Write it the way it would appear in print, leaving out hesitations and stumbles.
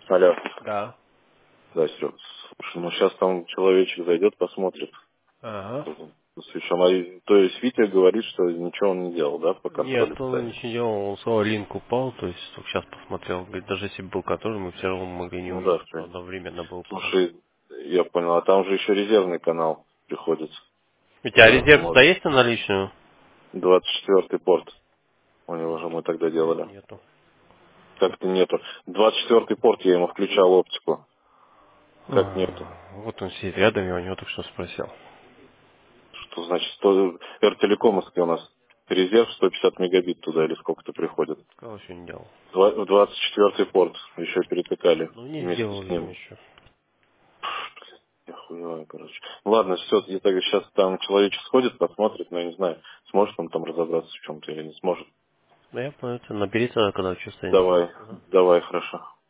Алло. Да. Да, Серег. Слушай, ну сейчас там человечек зайдет, посмотрит. Ага. Причем, то есть Витя говорит, что ничего он не делал, да, по контролю Нет, он питания. ничего не делал, он сказал, линк упал, то есть только сейчас посмотрел. Говорит, даже если бы был который, мы все равно могли не Ну да, увидеть, в что принципе. одновременно был пару. Слушай, я понял, а там же еще резервный канал приходится. У тебя Это резерв может есть на наличную? 24-й порт. У него же Нет, мы тогда у меня делали. нету. Как-то нету. 24-й порт я ему включал оптику. Как нету? Вот он сидит рядом, я у него только что спросил. Что значит, 100, Эртелекомовский у нас резерв 150 мегабит туда или сколько-то приходит. Сказал, еще не делал. В 24-й порт еще перетыкали Ну, не вместе сделал, с видимо, ним. еще. Я хуевая, короче. Ну ладно, все, я так сейчас там человечек сходит, посмотрит, но я не знаю, сможет он там разобраться в чем-то или не сможет. Ну, я понял, набери тогда, когда чувствуете. Давай, давай, хорошо.